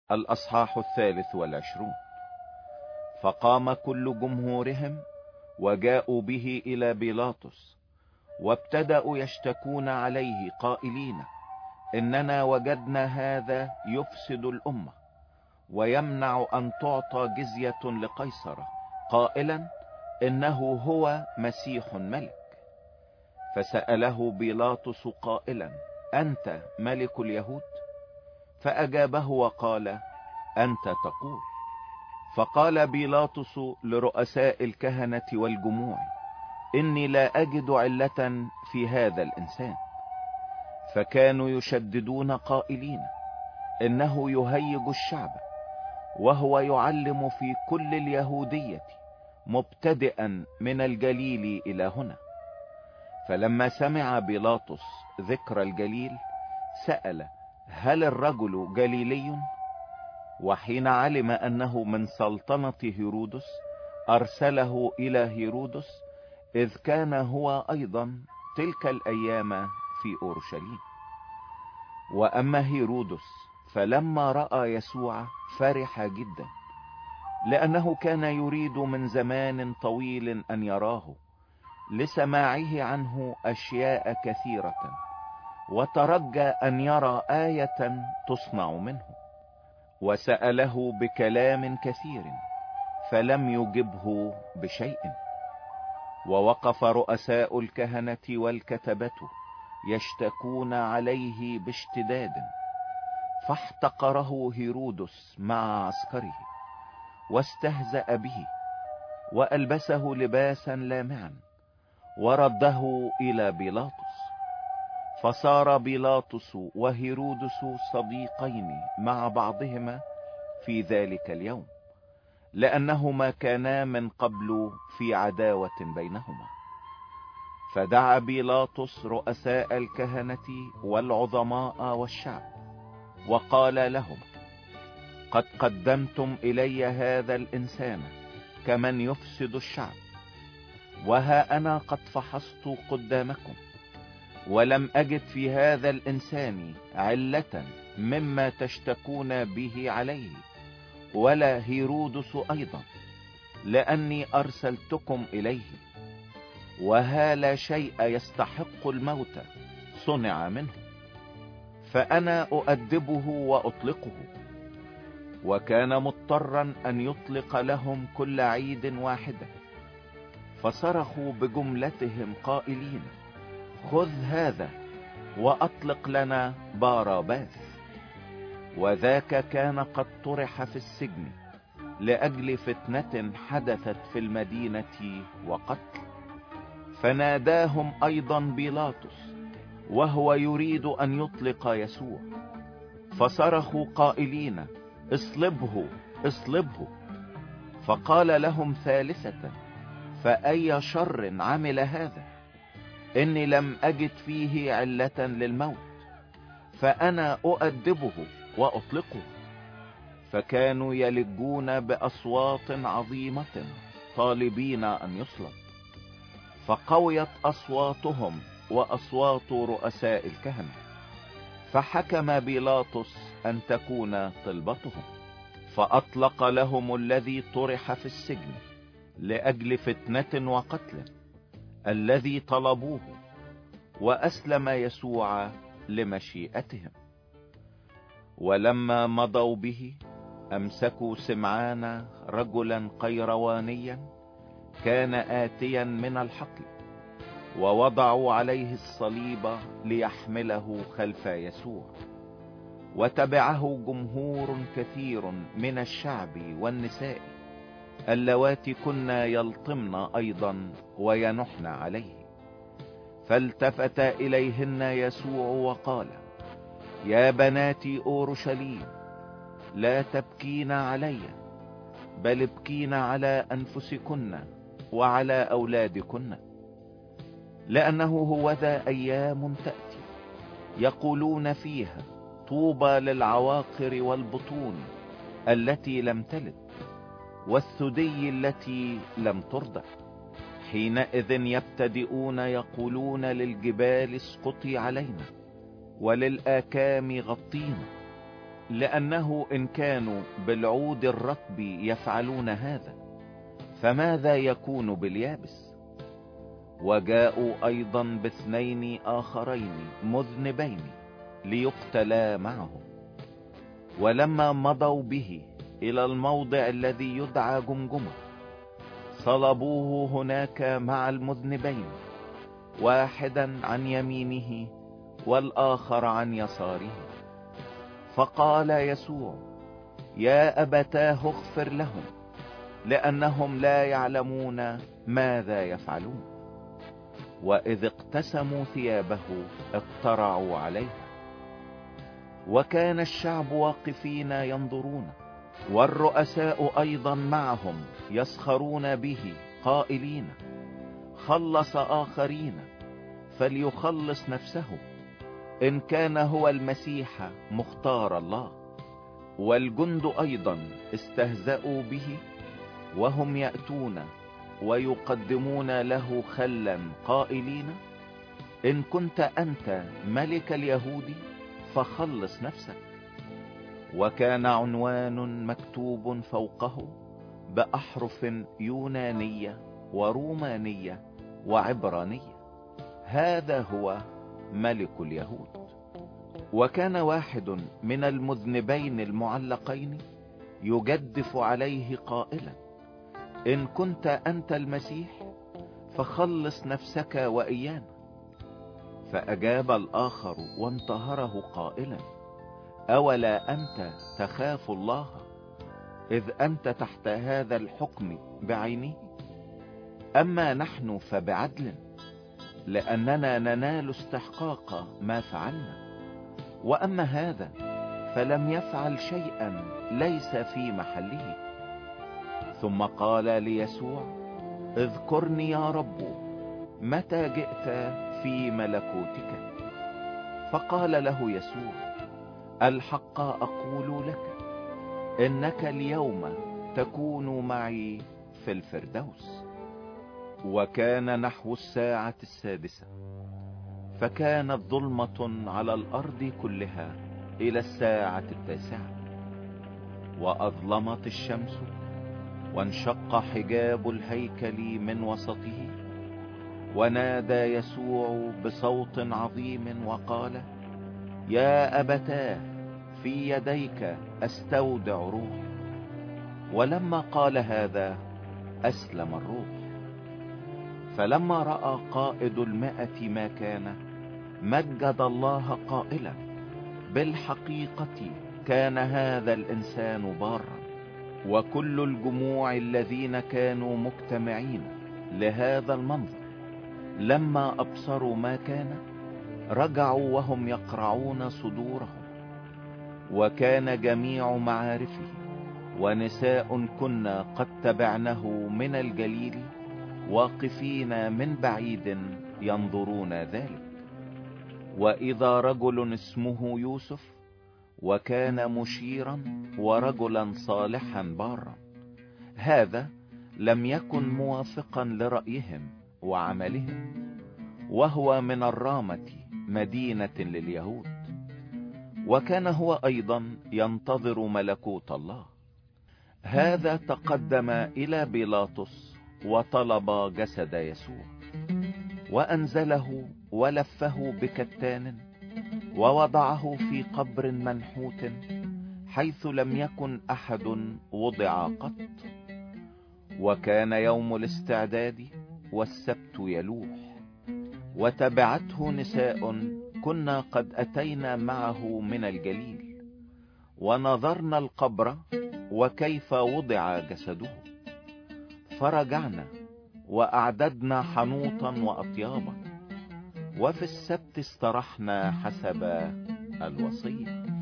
الأصحاح 23. فقام كل جمهورهم وجاءوا به إلى بيلاطس، وابتدأوا يشتكون عليه قائلين: إننا وجدنا هذا يفسد الأمة ويمنع أن تعطى جزية لقيصر، قائلا إنه هو مسيح ملك. فسأله بيلاطس قائلا: أنت ملك اليهود؟ فأجابه وقال: أنت تقول. فقال بيلاطس لرؤساء الكهنة والجموع: إني لا أجد علة في هذا الإنسان. فكانوا يشددون قائلين: إنه يهيج الشعب، وهو يعلم في كل اليهودية مبتدئا من الجليل إلى هنا. فلما سمع بيلاطس ذكر الجليل سأل: هل الرجل جليلي؟ وحين علم أنه من سلطنة هيرودس أرسله إلى هيرودس، إذ كان هو أيضا تلك الأيام في أورشليم. وأما هيرودس فلما رأى يسوع فرح جدا، لأنه كان يريد من زمان طويل أن يراه، لسماعه عنه أشياء كثيرة، وترجى أن يرى آية تصنع منه. وسأله بكلام كثير فلم يجبه بشيء. ووقف رؤساء الكهنة والكتبة يشتكون عليه باشتداد، فاحتقره هيرودس مع عسكره، واستهزأ به، وألبسه لباسا لامعا، ورده إلى بيلاطس. فصار بيلاطس وهيرودس صديقين مع بعضهما في ذلك اليوم، لأنهما كانا من قبل في عداوة بينهما. فدعا بيلاطس رؤساء الكهنة والعظماء والشعب، وقال لهم: قد قدمتم إلي هذا الإنسان كمن يفسد الشعب، وها أنا قد فحصت قدامكم، ولم أجد في هذا الإنسان علة مما تشتكون به عليه، ولا هيرودس أيضا، لأني أرسلتكم إليه. وها لا شيء يستحق الموت صنع منه، فأنا أؤدبه وأطلقه. وكان مضطرا أن يطلق لهم كل عيد واحدة. فصرخوا بجملتهم قائلين: خذ هذا وأطلق لنا باراباس. وذاك كان قد طرح في السجن لأجل فتنة حدثت في المدينة وقتل. فناداهم أيضا بيلاطس وهو يريد أن يطلق يسوع، فصرخوا قائلين: اصلبه اصلبه. فقال لهم ثالثة: فأي شر عمل هذا؟ إني لم أجد فيه علة للموت، فأنا أؤدبه وأطلقه. فكانوا يلجون بأصوات عظيمة طالبين أن يصلب. فقويت أصواتهم وأصوات رؤساء الكهنة، فحكم بيلاطس أن تكون طلبتهم. فأطلق لهم الذي طرح في السجن لأجل فتنة وقتل الذي طلبوه، وأسلم يسوع لمشيئتهم. ولما مضوا به أمسكوا سمعان رجلا قيروانيا كان آتيا من الحقل، ووضعوا عليه الصليب ليحمله خلف يسوع. وتبعه جمهور كثير من الشعب والنساء اللواتي كنا يلطمن أيضا وينحن عليه. فالتفت إليهن يسوع وقال: يا بنات أورشليم، لا تبكين علي، بل ابكين على أنفسكن وعلى أولادكن. لأنه هوذا أيام تأتي يقولون فيها: طوبى للعواقر والبطون التي لم تلد، والثدي التي لم ترضع. حينئذ يبتدئون يقولون للجبال اسقطي علينا، وللآكام غطينا. لأنه إن كانوا بالعود الرطب يفعلون هذا فماذا يكون باليابس؟ وجاءوا أيضا باثنين آخرين مذنبين ليقتلا معهم. ولما مضوا به إلى الموضع الذي يدعى جمجمة صلبوه هناك مع المذنبين، واحدا عن يمينه والآخر عن يساره. فقال يسوع: يا أبتاه اغفر لهم، لأنهم لا يعلمون ماذا يفعلون. وإذ اقتسموا ثيابه اقترعوا عليها. وكان الشعب واقفين ينظرون، والرؤساء أيضا معهم يسخرون به قائلين: خلص آخرين فليخلص نفسه إن كان هو المسيح مختار الله. والجند أيضا استهزأوا به وهم يأتون ويقدمون له خلا قائلين: إن كنت أنت ملك اليهود فخلص نفسك. وكان عنوان مكتوب فوقه بأحرف يونانية ورومانية وعبرانية: هذا هو ملك اليهود. وكان واحد من المذنبين المعلقين يجدف عليه قائلا: إن كنت أنت المسيح فخلص نفسك وإيانا. فأجاب الآخر وانتهره قائلا: أولا أنت تخاف الله إذ أنت تحت هذا الحكم بعينه؟ أما نحن فبعدل، لأننا ننال استحقاق ما فعلنا، وأما هذا فلم يفعل شيئا ليس في محله. ثم قال ليسوع: اذكرني يا رب متى جئت في ملكوتك. فقال له يسوع: الحق أقول لك إنك اليوم تكون معي في الفردوس. وكان نحو الساعة 6، فكانت ظلمة على الأرض كلها إلى الساعة 9، وأظلمت الشمس، وانشق حجاب الهيكل من وسطه. ونادى يسوع بصوت عظيم وقال: يا أبتاه في يديك أستودع روحي. ولما قال هذا أسلم الروح. فلما رأى قائد 100 ما كان، مجد الله قائلا: بالحقيقة كان هذا الإنسان بارا. وكل الجموع الذين كانوا مجتمعين لهذا المنظر لما أبصروا ما كان رجعوا وهم يقرعون صدورهم. وكان جميع معارفه ونساء كنا قد تبعنه من الجليل واقفين من بعيد ينظرون ذلك. وإذا رجل اسمه يوسف، وكان مشيرا ورجلا صالحا بارا، هذا لم يكن موافقا لرأيهم وعملهم، وهو من الرامة مدينة لليهود، وكان هو أيضا ينتظر ملكوت الله. هذا تقدم إلى بيلاطس وطلب جسد يسوع، وأنزله ولفه بكتان ووضعه في قبر منحوت حيث لم يكن أحد وضع قط. وكان يوم الاستعداد والسبت يلوح، وتبعته نساء كنا قد أتينا معه من الجليل، ونظرنا القبر وكيف وضع جسده، فرجعنا وأعددنا حنوطا وأطيابا، وفي السبت استرحنا حسب الوصية.